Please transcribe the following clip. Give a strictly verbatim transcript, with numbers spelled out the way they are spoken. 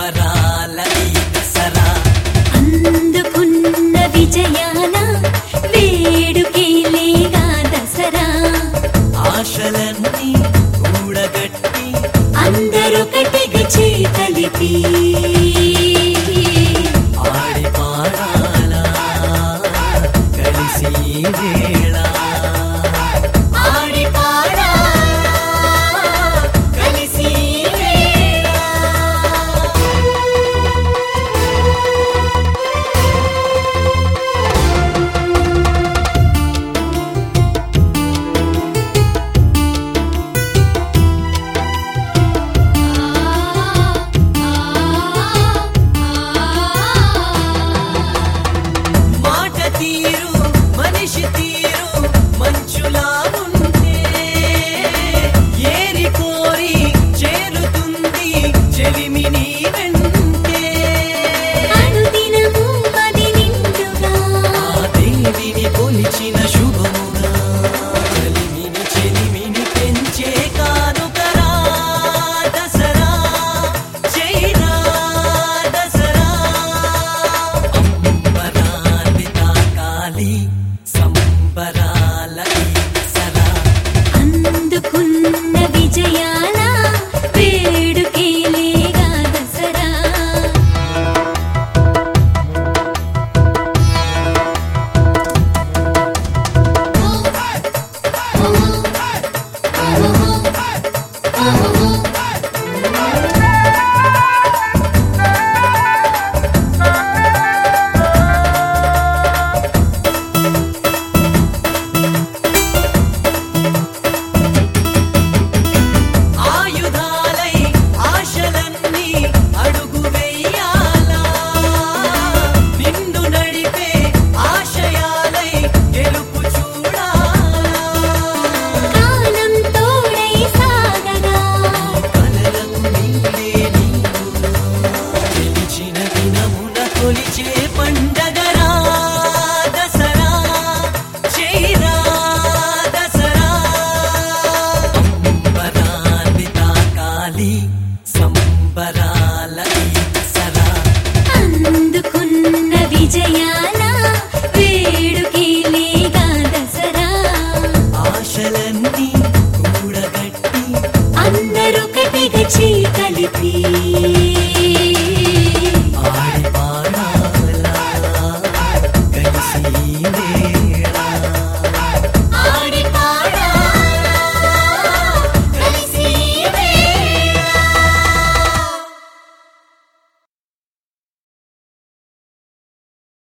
సంబరాల ఈ దసరా అందుకున్న విజయాల వేడుకేలేగా దసరా ఆశలన్నీ కూడగట్టి అందరొకటిగా చేతలిపి ఆడి పాడాలా కలిసి ఈ వేళ ఆడి పాడా కలిసి ఈ వేళ. మాట తీరు మనిషి తీరు మంచులా ఉంటే ఏరి కోరి చేరుతుంది చెలిమి నీ వెంటే అనుదినము మది నిండుగా ఆ దేవిని కొలిచిన శుభముగా చెలిమిని చెలిమిని పెంచే కానుకరా దసరా చైనా దసరా అంబరాన్ని తాకాలి సంబరాల ఈ దసరా అందుకున్న విజయాల వేడుకేలేగా దసరా ఆయుధాలై ఆశలన్నీ అడుగు వెయ్యాలా నిన్ను నడిపే ఆశయాలై గెలుపు చూడాలా కాలం తోడై సాగగా కలలకు నీవే నీవు గెలిచిన దినమున కొలిచే